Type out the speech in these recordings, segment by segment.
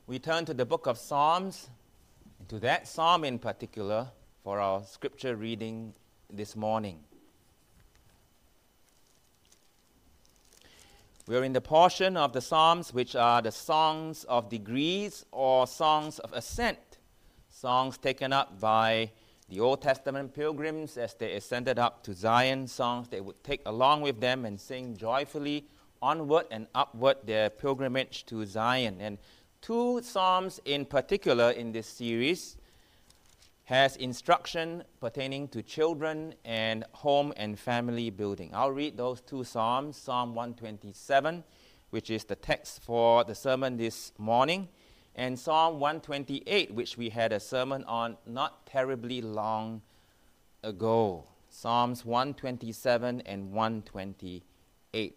We turn to the book of Psalms, and to that psalm in particular, for our scripture reading this morning. We're in the portion of the Psalms which are the songs of degrees or songs of ascent, songs taken up by the Old Testament pilgrims as they ascended up to Zion, songs they would take along with them and sing joyfully onward and upward their pilgrimage to Zion. And two psalms in particular in this series has instruction pertaining to children and home and family building. I'll read those two psalms, Psalm 127, which is the text for the sermon this morning, and Psalm 128, which we had a sermon on not terribly long ago. Psalms 127 and 128.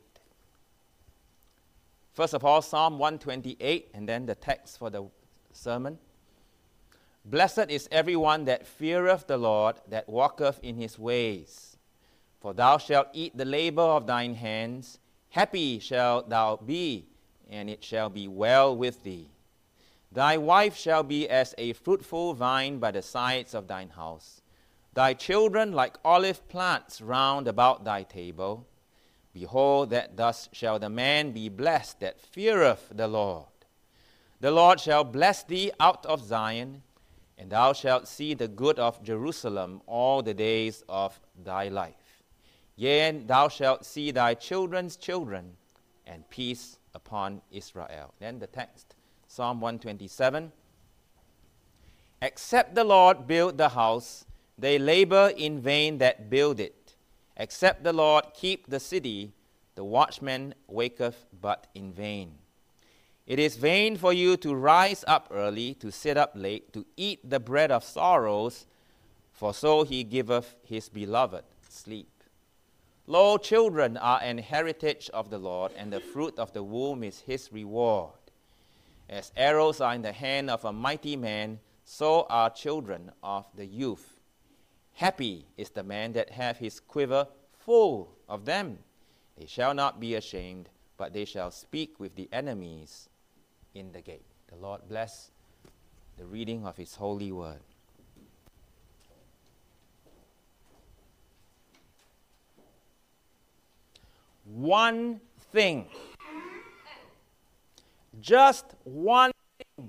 First of all, Psalm 128, and then the text for the sermon. Blessed is everyone that feareth the Lord, that walketh in his ways. For thou shalt eat the labor of thine hands. Happy shalt thou be, and it shall be well with thee. Thy wife shall be as a fruitful vine by the sides of thine house. Thy children like olive plants round about thy table. Behold, that thus shall the man be blessed that feareth the Lord. The Lord shall bless thee out of Zion, and thou shalt see the good of Jerusalem all the days of thy life. Yea, and thou shalt see thy children's children, and peace upon Israel. Then the text, Psalm 127. Except the Lord build the house, they labor in vain that build it. Except the Lord keep the city, the watchman waketh but in vain. It is vain for you to rise up early, to sit up late, to eat the bread of sorrows, for so he giveth his beloved sleep. Lo, children are an heritage of the Lord, and the fruit of the womb is his reward. As arrows are in the hand of a mighty man, so are children of the youth. Happy is the man that hath his quiver full of them. They shall not be ashamed, but they shall speak with the enemies in the gate. The Lord bless the reading of his holy word. One thing. Just one thing.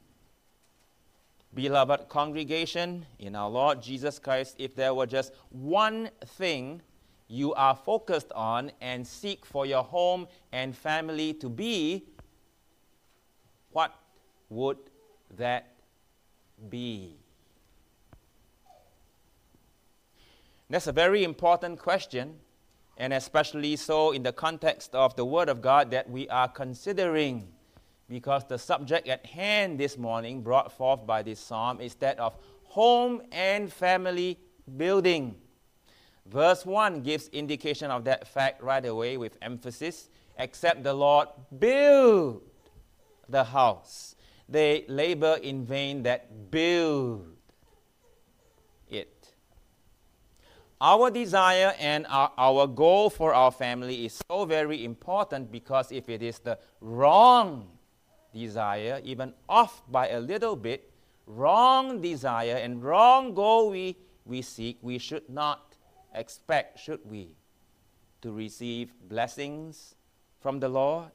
Beloved congregation, in our Lord Jesus Christ, if there were just one thing you are focused on and seek for your home and family to be, what would that be? That's a very important question, and especially so in the context of the Word of God that we are considering, because the subject at hand this morning brought forth by this psalm is that of home and family building. Verse 1 gives indication of that fact right away with emphasis. Except the Lord build the house, they labor in vain that build it. Our desire and our goal for our family is so very important, because if it is the wrong desire, even off by a little bit, wrong desire and wrong goal we seek, we should not expect, should we, to receive blessings from the Lord?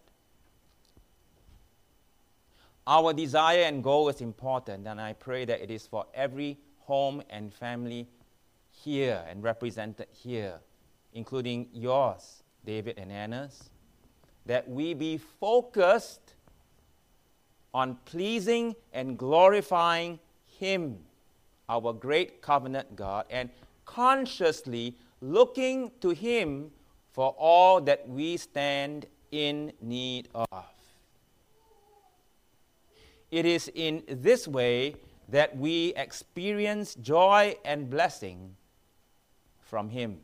Our desire and goal is important, and I pray that it is for every home and family here and represented here, including yours, David and Anna's, that we be focused on pleasing and glorifying Him, our great covenant God, and consciously looking to Him for all that we stand in need of. It is in this way that we experience joy and blessing from Him.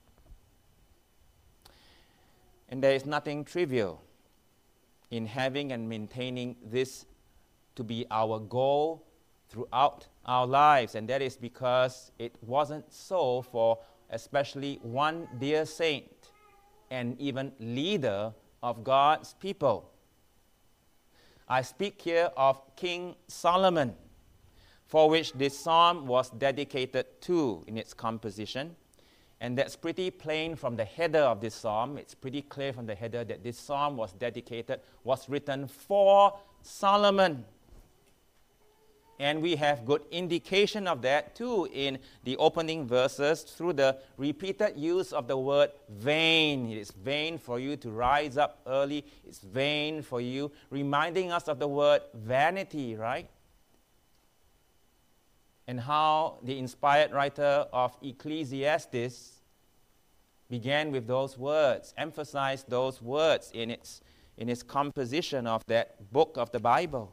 And there is nothing trivial in having and maintaining this to be our goal throughout our lives, and that is because it wasn't so for especially one dear saint and even leader of God's people. I speak here of King Solomon, for which this psalm was dedicated to in its composition. And that's pretty plain from the header of this psalm. It's pretty clear from the header that this psalm was written for Solomon. And we have good indication of that too in the opening verses through the repeated use of the word vain. It is vain for you to rise up early. It's vain for you, reminding us of the word vanity, right? And how the inspired writer of Ecclesiastes began with those words, emphasized those words in its composition of that book of the Bible.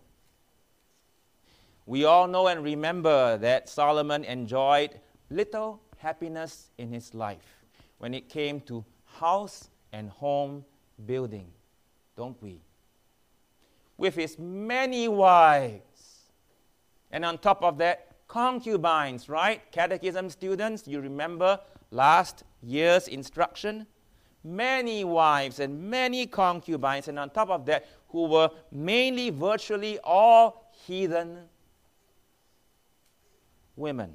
We all know and remember that Solomon enjoyed little happiness in his life when it came to house and home building, don't we? With his many wives, and on top of that, concubines, right? Catechism students, you remember last year's instruction? Many wives and many concubines, and on top of that, who were mainly, virtually all heathen women.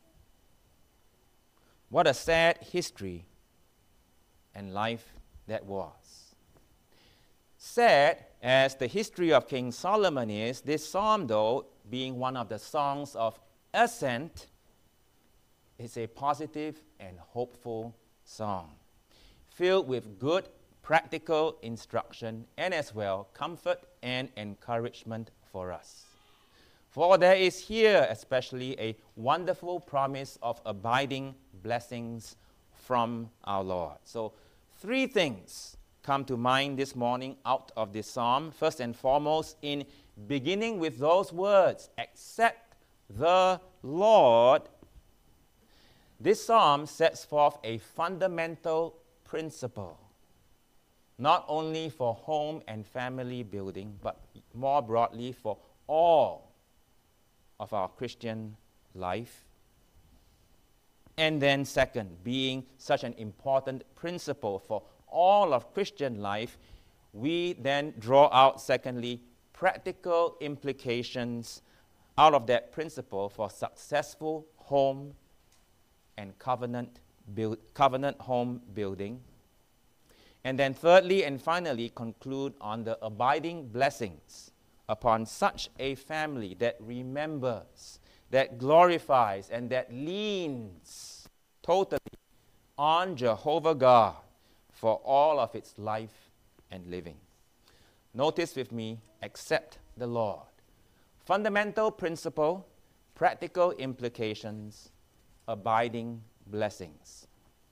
What a sad history and life that was. Sad as the history of King Solomon is, this psalm, though, being one of the songs of ascent, is a positive and hopeful song, filled with good practical instruction and as well comfort and encouragement for us. For there is here especially a wonderful promise of abiding blessings from our Lord. So 3 things come to mind this morning out of this psalm. First and foremost, in beginning with those words, except the Lord, this psalm sets forth a fundamental principle, not only for home and family building, but more broadly for all of our Christian life. And then second, being such an important principle for all of Christian life, we then draw out, secondly, practical implications out of that principle for successful home and covenant home building. And then thirdly and finally, conclude on the abiding blessings upon such a family that remembers, that glorifies, and that leans totally on Jehovah God for all of its life and living. Notice with me, except the Lord. Fundamental principle, practical implications, abiding blessings.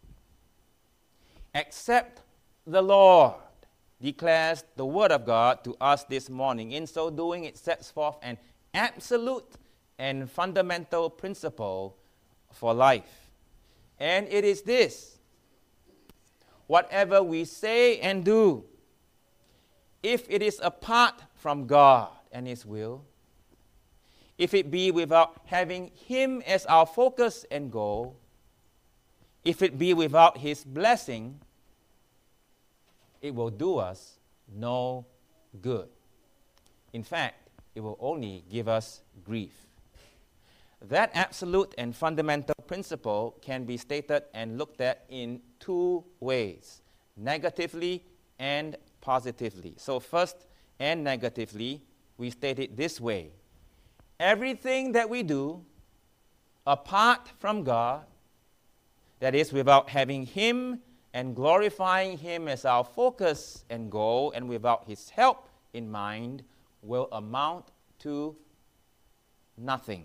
Except the Lord, declares the Word of God to us this morning. In so doing, it sets forth an absolute and fundamental principle for life. And it is this: whatever we say and do, if it is apart from God and His will, if it be without having Him as our focus and goal, if it be without His blessing, it will do us no good. In fact, it will only give us grief. That absolute and fundamental principle can be stated and looked at in 2 ways, negatively and positively. So first, and negatively, we state it this way: everything that we do apart from God, that is, without having Him and glorifying Him as our focus and goal, and without His help in mind, will amount to nothing.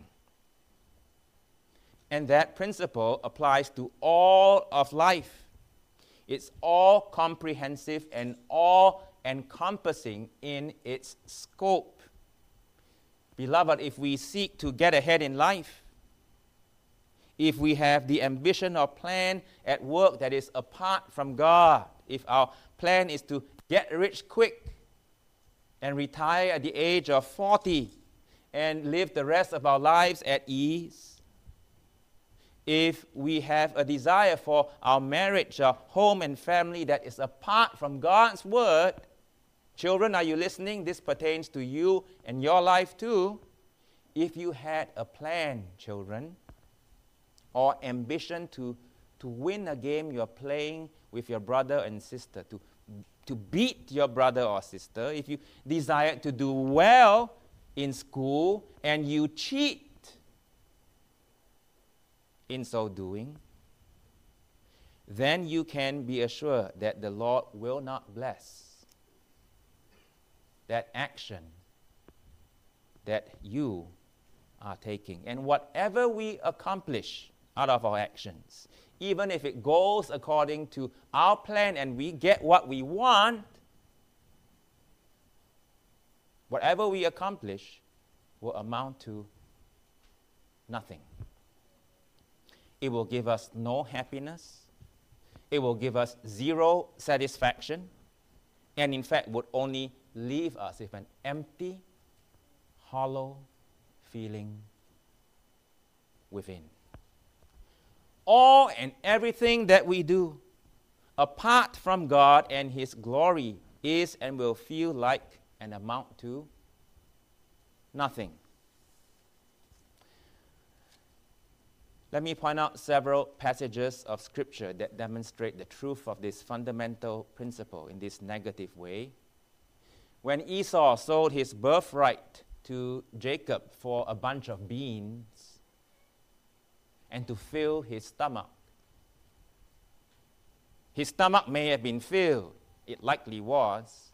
And that principle applies to all of life. It's all comprehensive and all encompassing in its scope. Beloved, if we seek to get ahead in life, if we have the ambition or plan at work that is apart from God, if our plan is to get rich quick and retire at the age of 40 and live the rest of our lives at ease, if we have a desire for our marriage, our home and family that is apart from God's Word, Children, are you listening? This pertains to you and your life too. If you had a plan, children, or ambition to win a game you're playing with your brother and sister, to beat your brother or sister, if you desire to do well in school and you cheat in so doing, then you can be assured that the Lord will not bless that action that you are taking. And whatever we accomplish out of our actions, even if it goes according to our plan and we get what we want, whatever we accomplish will amount to nothing. It will give us no happiness. It will give us zero satisfaction. And in fact, would only leave us with an empty, hollow feeling within. All and everything that we do, apart from God and His glory, is and will feel like and amount to nothing. Let me point out several passages of Scripture that demonstrate the truth of this fundamental principle in this negative way. When Esau sold his birthright to Jacob for a bunch of beans and to fill his stomach may have been filled, it likely was,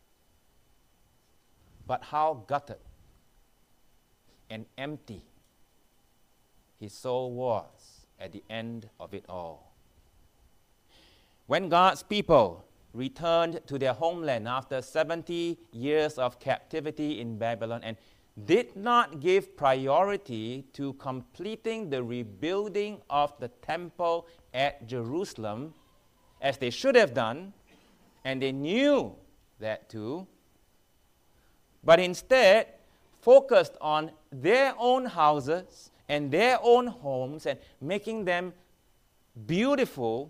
but how gutted and empty his soul was at the end of it all. When God's people returned to their homeland after 70 years of captivity in Babylon and did not give priority to completing the rebuilding of the temple at Jerusalem, as they should have done, and they knew that too, but instead focused on their own houses and their own homes and making them beautiful,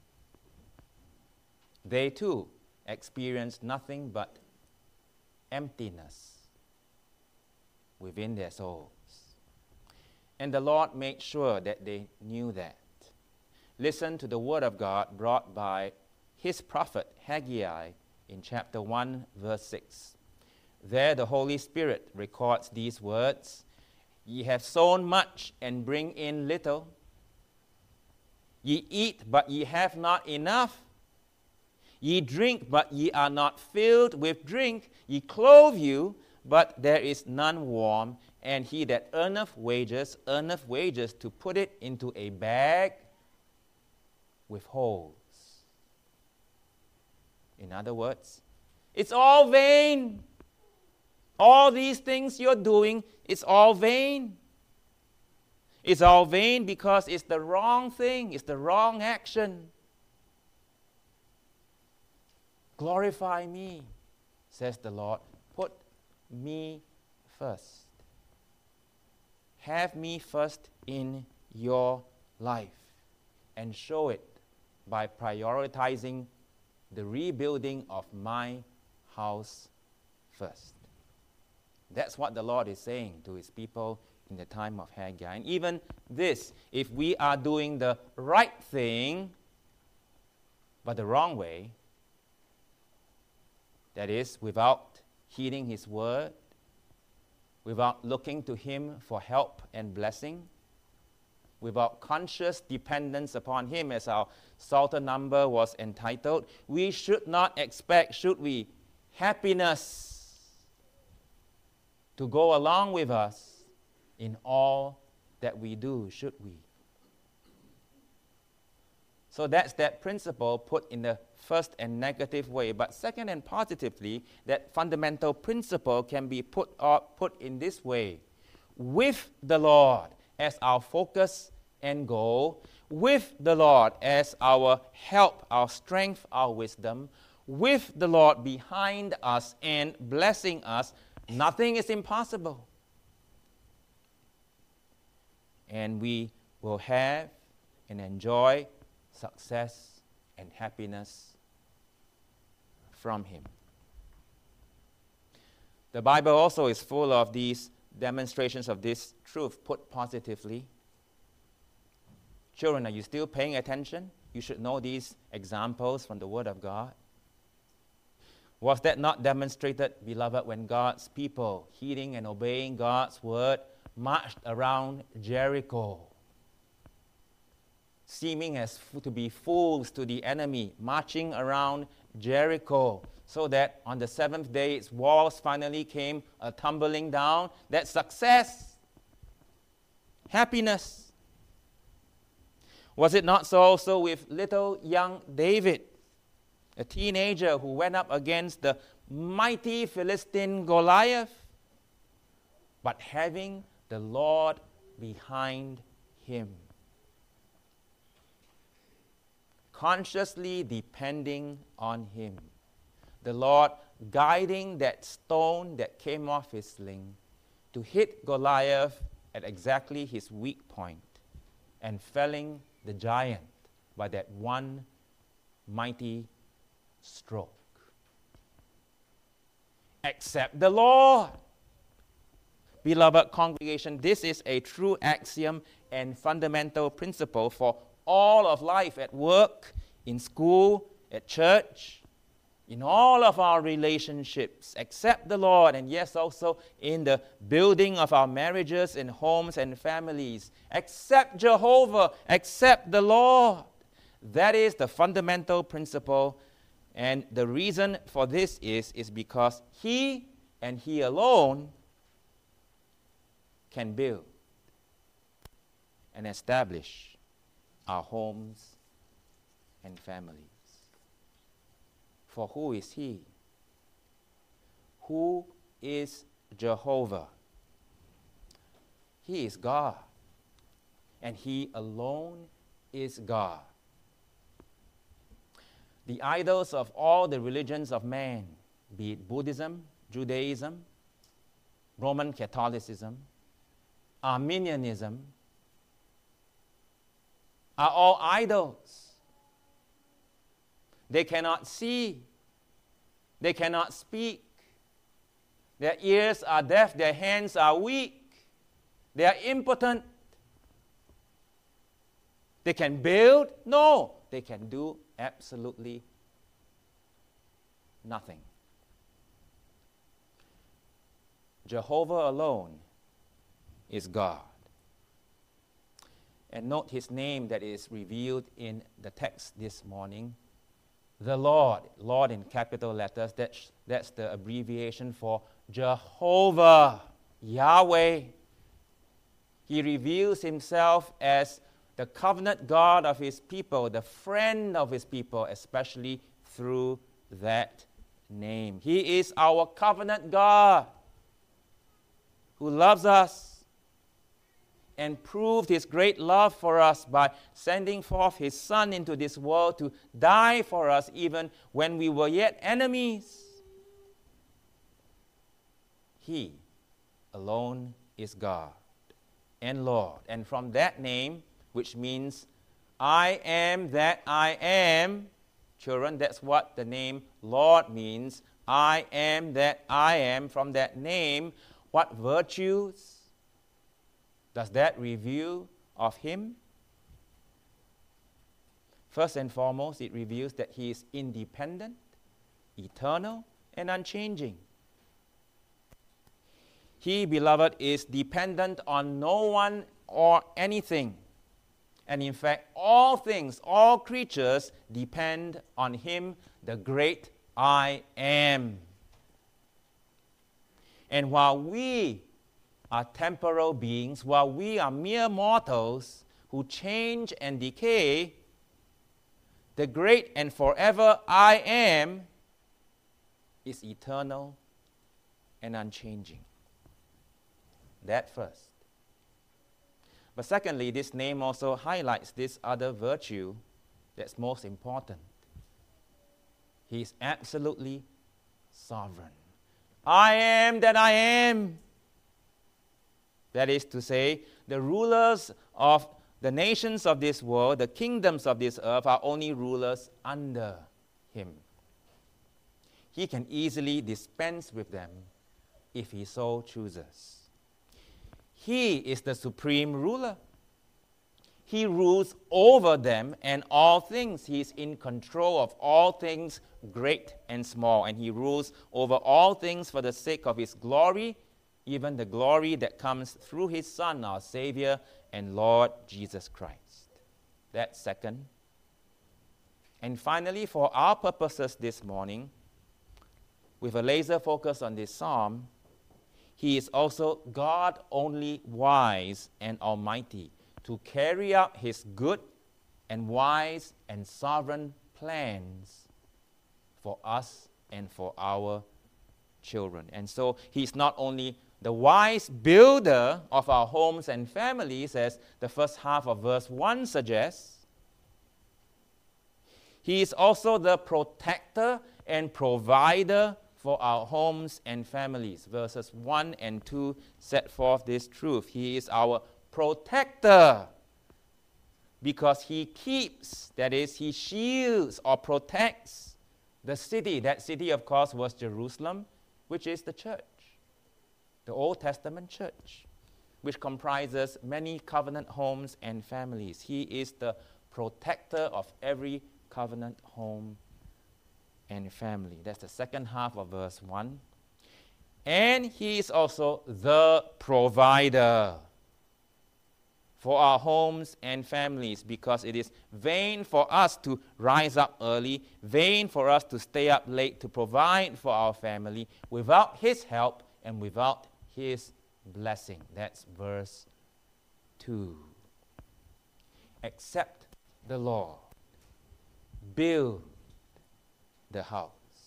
they too experienced nothing but emptiness within their souls. And the Lord made sure that they knew that. Listen to the word of God brought by His prophet Haggai in chapter 1, verse 6. There the Holy Spirit records these words: Ye have sown much and bring in little. Ye eat, but ye have not enough. Ye drink, but ye are not filled with drink. Ye clothe you, but there is none warm. And he that earneth wages to put it into a bag with holes. In other words, it's all vain. All these things you're doing, it's all vain. It's all vain because it's the wrong thing. It's the wrong action. Glorify me, says the Lord. Put me first. Have me first in your life and show it by prioritizing the rebuilding of my house first. That's what the Lord is saying to His people in the time of Haggai. And even this, if we are doing the right thing, but the wrong way, that is, without heeding His word, without looking to Him for help and blessing, without conscious dependence upon Him, as our Psalter number was entitled, we should not expect, should we, happiness to go along with us in all that we do, should we? So that's that principle put in the first and negative way. But second and positively, that fundamental principle can be put in this way. With the Lord as our focus and goal, with the Lord as our help, our strength, our wisdom, with the Lord behind us and blessing us, nothing is impossible. And we will have and enjoy success and happiness from Him. The Bible also is full of these demonstrations of this truth put positively. Children, are you still paying attention? You should know these examples from the Word of God. Was that not demonstrated, beloved, when God's people, heeding and obeying God's Word, marched around Jericho, seeming as to be fools to the enemy, marching around Jericho, so that on the seventh day its walls finally came tumbling down? That's success, happiness. Was it not so also with little young David, a teenager who went up against the mighty Philistine Goliath, but having the Lord behind him, consciously depending on him, the Lord guiding that stone that came off his sling to hit Goliath at exactly his weak point and felling the giant by that one mighty stroke. Accept the Lord. Beloved congregation, this is a true axiom and fundamental principle for all of life, at work, in school, at church, in all of our relationships. Accept the Lord, and yes, also in the building of our marriages and homes and families. Accept Jehovah, accept the Lord. That is the fundamental principle, and the reason for this is because He and He alone can build and establish our homes and families. For who is He? Who is Jehovah? He is God, and He alone is God. The idols of all the religions of man, be it Buddhism, Judaism, Roman Catholicism, Arminianism, are all idols. They cannot see. They cannot speak. Their ears are deaf. Their hands are weak. They are impotent. They can build? No. They can do absolutely nothing. Jehovah alone is God. And note His name that is revealed in the text this morning. The Lord, Lord in capital letters, that's the abbreviation for Jehovah, Yahweh. He reveals Himself as the covenant God of His people, the friend of His people, especially through that name. He is our covenant God who loves us and proved His great love for us by sending forth His Son into this world to die for us even when we were yet enemies. He alone is God and Lord. And from that name, which means I am that I am, children, that's what the name Lord means. I am that I am. From that name, what virtues does that reveal of Him? First and foremost, it reveals that He is independent, eternal, and unchanging. He, beloved, is dependent on no one or anything. And in fact, all things, all creatures depend on Him, the great I am. And while we are temporal beings, while we are mere mortals who change and decay, the great and forever I am is eternal and unchanging. That first. But secondly, this name also highlights this other virtue that's most important. He is absolutely sovereign. I am that I am. That is to say, the rulers of the nations of this world, the kingdoms of this earth, are only rulers under Him. He can easily dispense with them if he so chooses. He is the supreme ruler. He rules over them and all things. He is in control of all things, great and small. And he rules over all things for the sake of his glory, even the glory that comes through his Son, our Savior and Lord Jesus Christ. That's second. And finally, for our purposes this morning, with a laser focus on this psalm, he is also God only wise and almighty to carry out his good and wise and sovereign plans for us and for our children. And so he's not only the wise builder of our homes and families, as the first half of verse 1 suggests, he is also the protector and provider for our homes and families. Verses 1 and 2 set forth this truth. He is our protector because he keeps, that is, he shields or protects the city. That city, of course, was Jerusalem, which is the church, the Old Testament church, which comprises many covenant homes and families. He is the protector of every covenant home and family. That's the second half of verse 1. And he is also the provider for our homes and families, because it is vain for us to rise up early, vain for us to stay up late to provide for our family without his help and without his blessing. That's verse 2. Except the Lord build the house.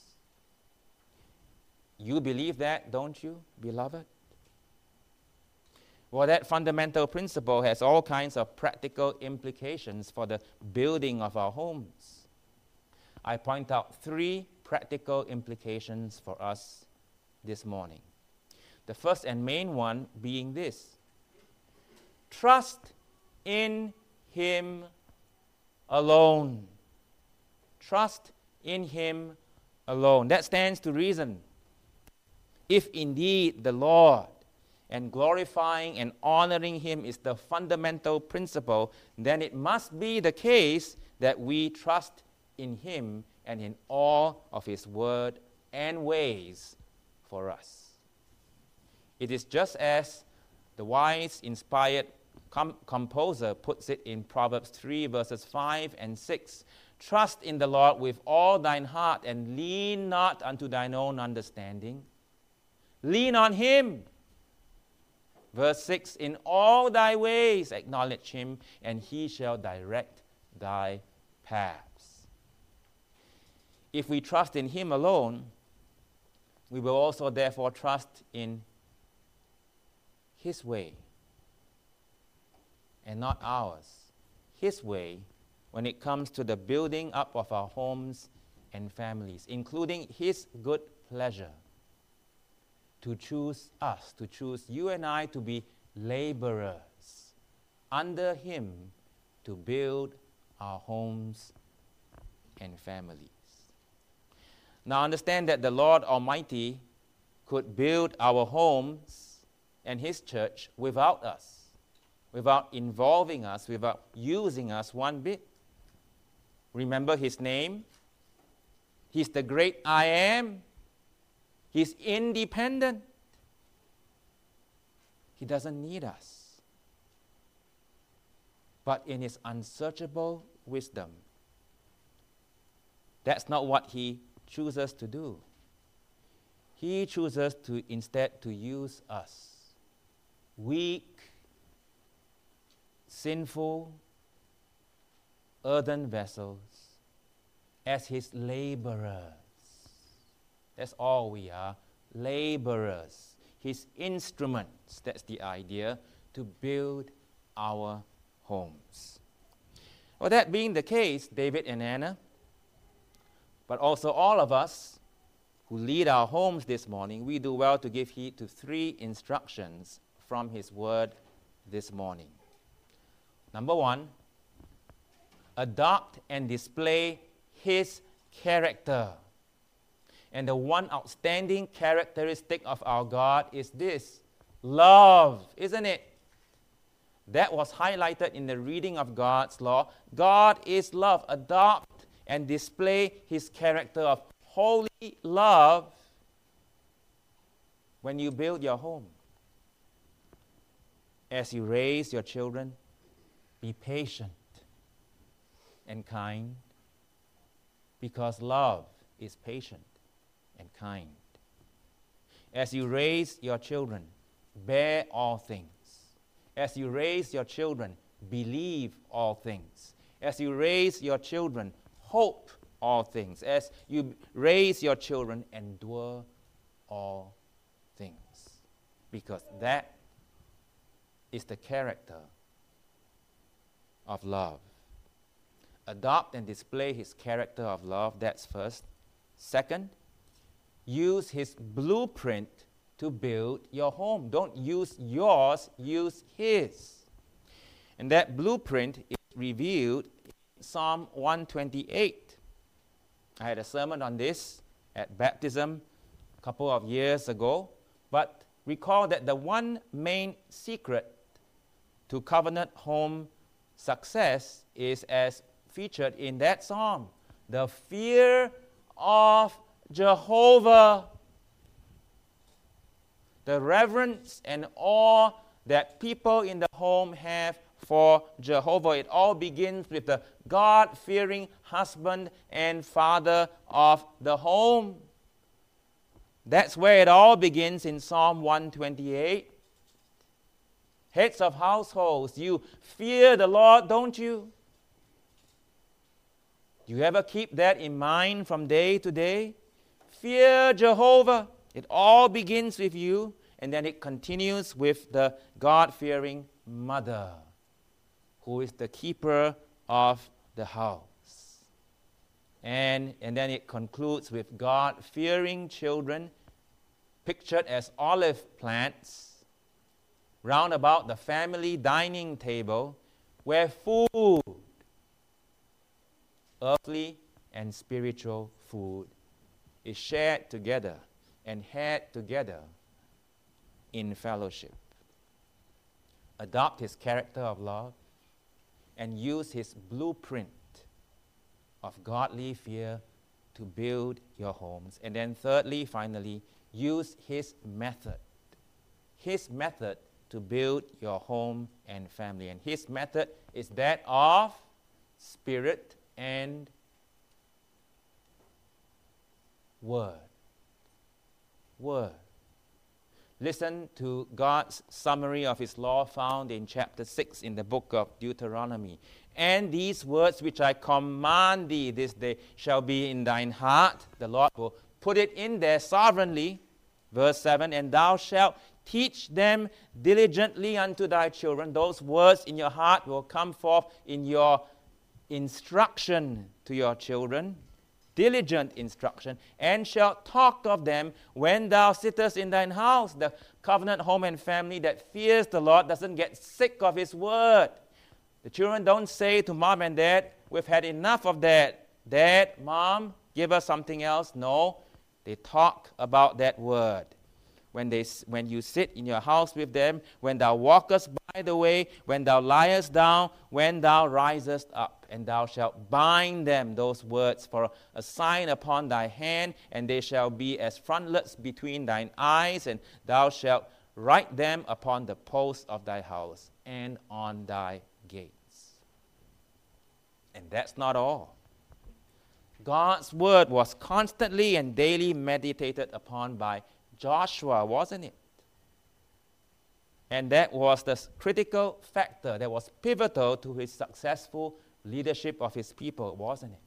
You believe that, don't you, beloved? Well, that fundamental principle has all kinds of practical implications for the building of our homes. I point out 3 practical implications for us this morning. The first and main one being this: trust in him alone. Trust in him alone. That stands to reason. If indeed the Lord and glorifying and honoring him is the fundamental principle, then it must be the case that we trust in him and in all of his word and ways for us. It is just as the wise, inspired composer puts it in Proverbs 3, verses 5 and 6. Trust in the Lord with all thine heart and lean not unto thine own understanding. Lean on him. Verse 6, in all thy ways acknowledge him, and he shall direct thy paths. If we trust in him alone, we will also therefore trust in his way and not ours. His way when it comes to the building up of our homes and families, including his good pleasure to choose us, to choose you and I to be laborers under him to build our homes and families. Now understand that the Lord Almighty could build our homes and his church without us, without involving us, without using us one bit. Remember his name? He's the great I am. He's independent. He doesn't need us. But in his unsearchable wisdom, that's not what he chooses to do. He chooses to instead to use us, weak, sinful, earthen vessels, as his laborers. That's all we are, laborers, his instruments. That's the idea, to build our homes. Well, that being the case, David and Anna, but also all of us who lead our homes this morning, we do well to give heed to 3 instructions from his word this morning. Number 1, adopt and display his character. And the one outstanding characteristic of our God is this: love, isn't it? That was highlighted in the reading of God's law. God is love. Adopt and display His character of holy love when you build your home. As you raise your children, be patient and kind, because love is patient and kind. As you raise your children, bear all things. As you raise your children, believe all things. As you raise your children, hope all things. As you raise your children, endure all things. Because that is the character of love. Adopt and display His character of love, that's first. Second, use His blueprint to build your home. Don't use yours, use His. And that blueprint is revealed in Psalm 128. I had a sermon on this at baptism a couple of years ago, but recall that the one main secret to covenant home success is as featured in that psalm: the fear of Jehovah. The reverence and awe that people in the home have for Jehovah. It all begins with the God-fearing husband and father of the home. That's where it all begins in Psalm 128. Heads of households, you fear the Lord, don't you? Do you ever keep that in mind from day to day? Fear Jehovah. It all begins with you, and then it continues with the God-fearing mother, who is the keeper of the house. And then it concludes with God-fearing children, pictured as olive plants, round about the family dining table, where food, earthly and spiritual food, is shared together and had together in fellowship. Adopt His character of love and use His blueprint of godly fear to build your homes. And then thirdly, finally, use His method. His method to build your home and family. And His method is that of Spirit and Word. Word. Listen to God's summary of His law found in chapter 6 in the book of Deuteronomy. And these words which I command thee this day shall be in thine heart. The Lord will put it in there sovereignly. Verse 7, and thou shalt teach them diligently unto thy children. Those words in your heart will come forth in your instruction to your children. Diligent instruction, and shalt talk of them when thou sittest in thine house. The covenant home and family that fears the Lord doesn't get sick of His word. The children don't say to mom and dad, we've had enough of that. Dad, mom, give us something else. No, they talk about that word. When you sit in your house with them, when thou walkest by the way, when thou liest down, when thou risest up, and thou shalt bind them, those words, for a sign upon thy hand, and they shall be as frontlets between thine eyes, and thou shalt write them upon the posts of thy house and on thy gates. And that's not all. God's word was constantly and daily meditated upon by Joshua, wasn't it? And that was the critical factor that was pivotal to his successful leadership of his people, wasn't it?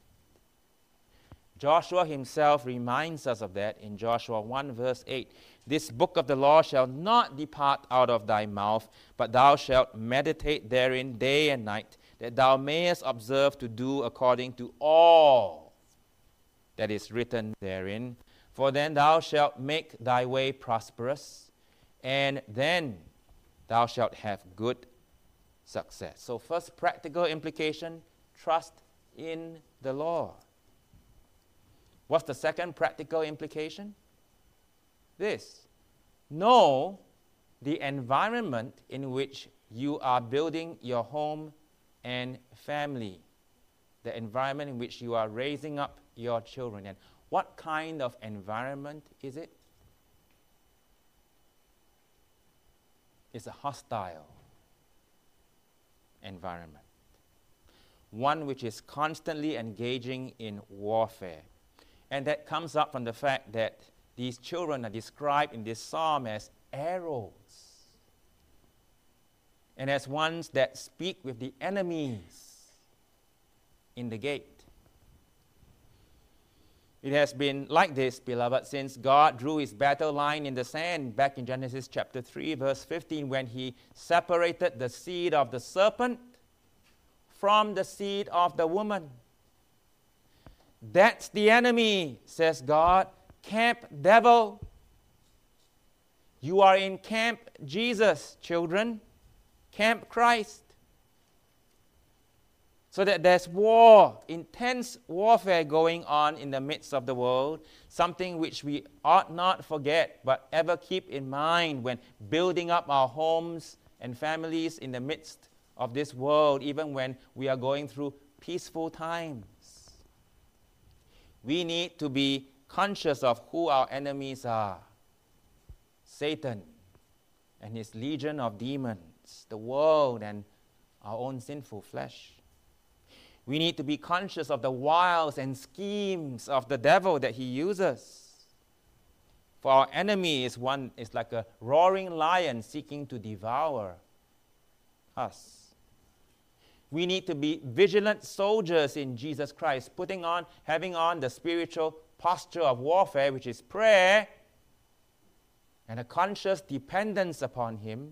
Joshua himself reminds us of that in Joshua 1 verse 8. This book of the law shall not depart out of thy mouth, but thou shalt meditate therein day and night, that thou mayest observe to do according to all that is written therein. For then thou shalt make thy way prosperous, and then thou shalt have good success. So first practical implication, trust in the Lord. What's the second practical implication? This. Know the environment in which you are building your home and family. The environment in which you are raising up your children. And what kind of environment is it? It's a hostile environment. One which is constantly engaging in warfare. And that comes up from the fact that these children are described in this psalm as arrows. And as ones that speak with the enemies in the gate. It has been like this, beloved, since God drew his battle line in the sand back in Genesis chapter 3, verse 15, when he separated the seed of the serpent from the seed of the woman. That's the enemy, says God. Camp devil. You are in Camp Jesus, children. Camp Christ. So that there's war, intense warfare going on in the midst of the world, something which we ought not forget, but ever keep in mind when building up our homes and families in the midst of this world, even when we are going through peaceful times. We need to be conscious of who our enemies are. Satan and his legion of demons, the world and our own sinful flesh. We need to be conscious of the wiles and schemes of the devil that he uses. For our enemy is like a roaring lion seeking to devour us. We need to be vigilant soldiers in Jesus Christ, having on the spiritual posture of warfare, which is prayer, and a conscious dependence upon him,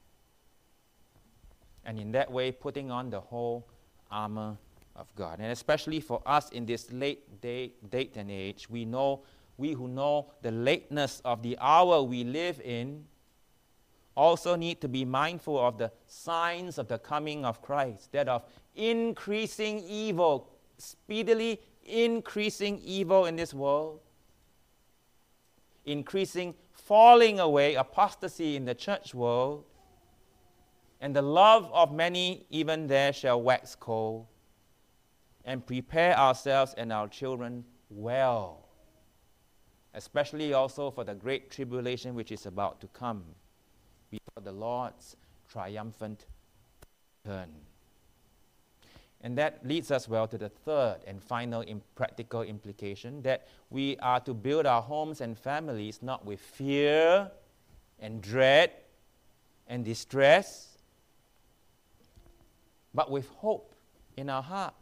and in that way putting on the whole armor of God. And especially for us in this late date and age, we who know the lateness of the hour we live in also need to be mindful of the signs of the coming of Christ, that of increasing evil, speedily increasing evil in this world, increasing falling away, apostasy in the church world, and the love of many even there shall wax cold, and prepare ourselves and our children well, especially also for the great tribulation which is about to come before the Lord's triumphant return. And that leads us well to the third and final practical implication, that we are to build our homes and families not with fear and dread and distress, but with hope in our hearts.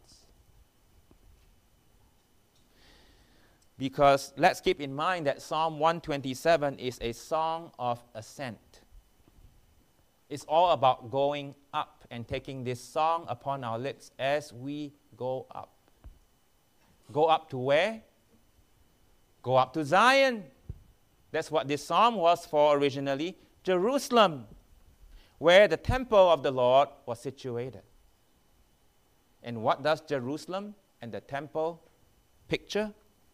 Because let's keep in mind that Psalm 127 is a song of ascent. It's all about going up and taking this song upon our lips as we go up. Go up to where? Go up to Zion. That's what this psalm was for originally. Jerusalem, where the temple of the Lord was situated. And what does Jerusalem and the temple picture?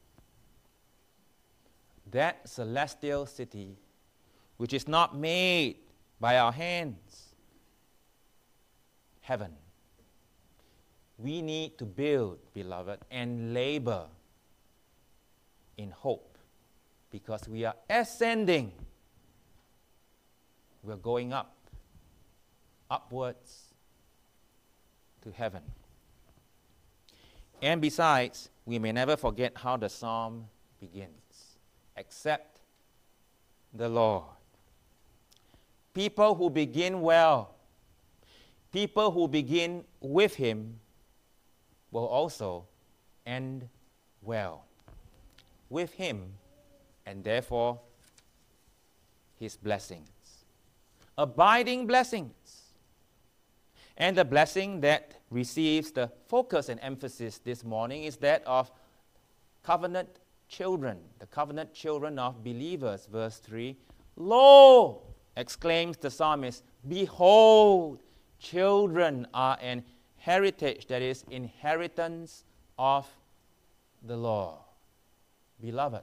That celestial city, which is not made by our hands. Heaven. We need to build, beloved, and labor in hope, because we are ascending. We're going up, upwards to heaven. And besides, we may never forget how the psalm begins. Accept the Lord. People who begin well, people who begin with him, will also end well. With him, and therefore his blessings. Abiding blessings. And the blessing that receives the focus and emphasis this morning is that of covenant children, the covenant children of believers. Verse 3, Lo, exclaims the psalmist, behold, children are an heritage, that is, inheritance of the Lord. Beloved,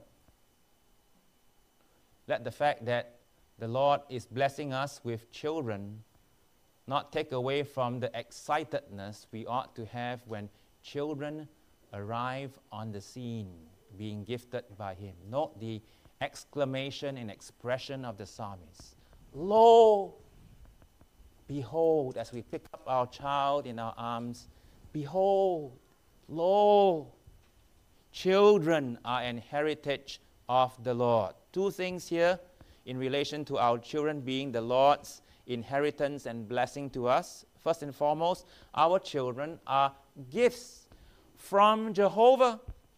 let the fact that the Lord is blessing us with children not take away from the excitedness we ought to have when children arrive on the scene, being gifted by Him. Note the exclamation and expression of the psalmist. Lo, behold, as we pick up our child in our arms, behold, lo, children are an heritage of the Lord. Two things here in relation to our children being the Lord's inheritance and blessing to us. First and foremost, our children are gifts from Jehovah.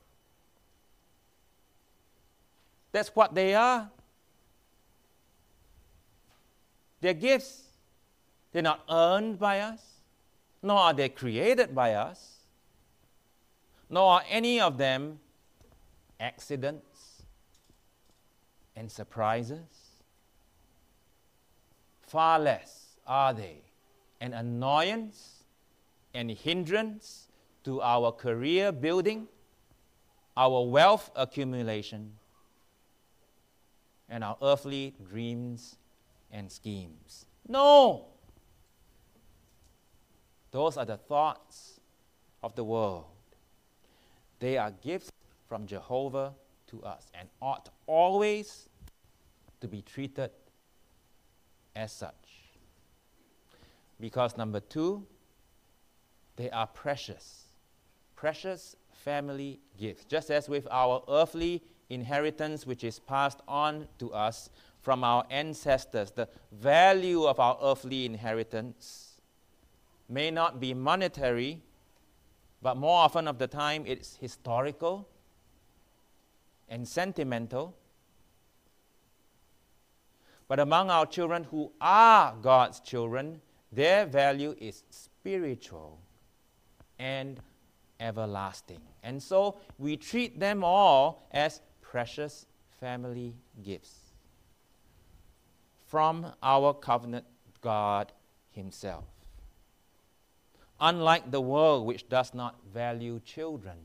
That's what they are. They're gifts. They're not earned by us, nor are they created by us, nor are any of them accidents and surprises. Far less are they an annoyance and hindrance to our career building, our wealth accumulation, and our earthly dreams and schemes. No! Those are the thoughts of the world. They are gifts from Jehovah to us and ought always to be treated as such. Because number two, they are precious family gifts. Just as with our earthly inheritance, which is passed on to us from our ancestors, the value of our earthly inheritance may not be monetary, but more often of the time it's historical and sentimental. But among our children who are God's children, their value is spiritual and everlasting. And so we treat them all as precious family gifts from our covenant God Himself. Unlike the world, which does not value children,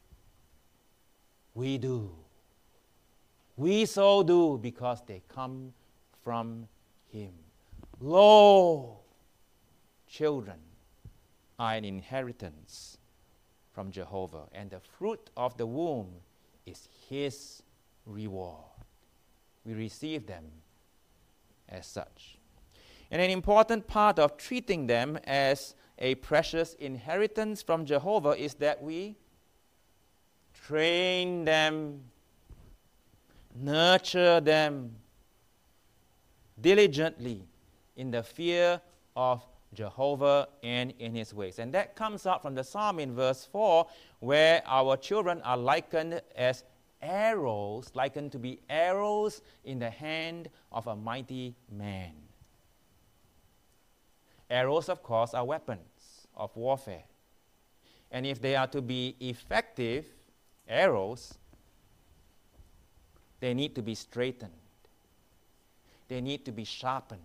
we do. We so do because they come from Him. Lo, children are an inheritance from Jehovah, and the fruit of the womb is His reward. We receive them as such. And an important part of treating them as a precious inheritance from Jehovah is that we train them, nurture them diligently in the fear of Jehovah and in His ways. And that comes out from the psalm in verse 4, where our children are likened as arrows, likened to be arrows in the hand of a mighty man. Arrows, of course, are weapons of warfare. And if they are to be effective arrows, they need to be straightened. They need to be sharpened.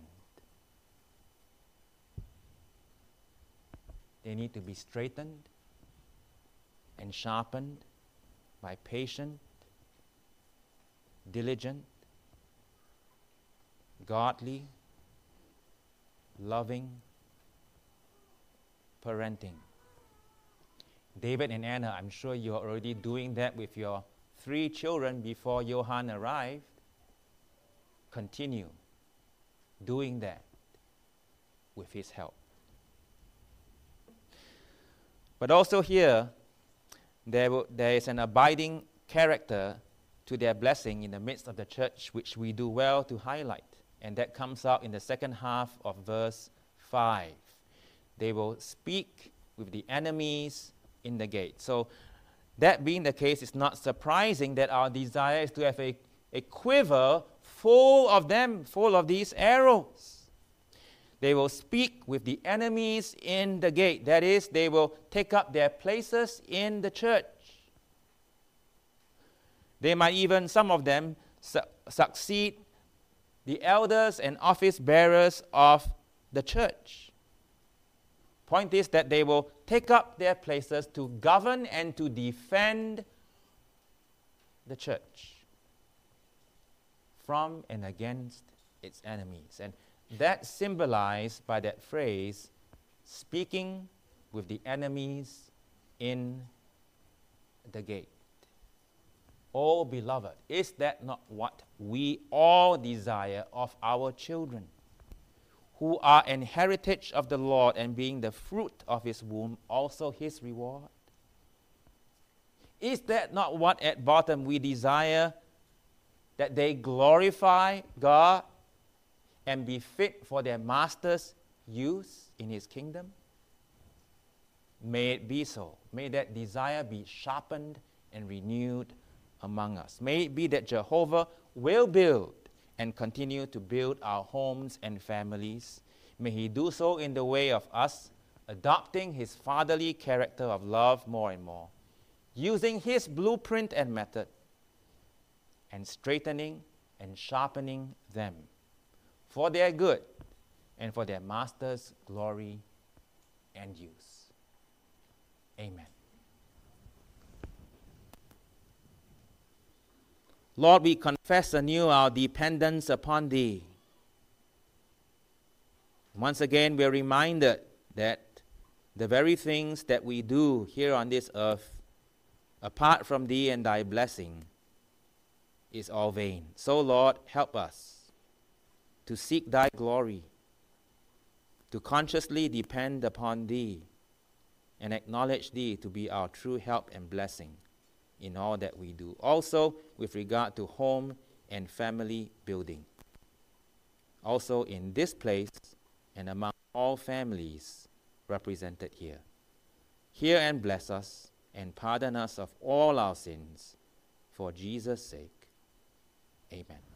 They need to be straightened and sharpened by patient, diligent, godly, loving parenting. David and Anna, I'm sure you're already doing that with your 3 children before Johan arrived. Continue doing that with his help. But also here, there is an abiding character to their blessing in the midst of the church, which we do well to highlight. And that comes out in the second half of verse 5. They will speak with the enemies in the gate. So that being the case, it's not surprising that our desire is to have a quiver full of them, full of these arrows. They will speak with the enemies in the gate. That is, they will take up their places in the church. They might even, some of them, succeed the elders and office bearers of the church. Point is that they will take up their places to govern and to defend the church from and against its enemies. And that's symbolized by that phrase, speaking with the enemies in the gate. Oh, beloved, is that not what we all desire of our children, who are an heritage of the Lord, and being the fruit of his womb, also his reward? Is that not what at bottom we desire, that they glorify God and be fit for their master's use in his kingdom? May it be so. May that desire be sharpened and renewed among us. May it be that Jehovah will build and continue to build our homes and families. May he do so in the way of us adopting his fatherly character of love more and more, using his blueprint and method, and straightening and sharpening them for their good and for their master's glory and use. Amen. Lord, we confess anew our dependence upon thee. Once again, we are reminded that the very things that we do here on this earth, apart from thee and thy blessing, is all vain. So, Lord, help us to seek thy glory, to consciously depend upon thee, and acknowledge thee to be our true help and blessing in all that we do. Also, with regard to home and family building. Also, in this place and among all families represented here. Hear and bless us, and pardon us of all our sins, for Jesus' sake. Amen.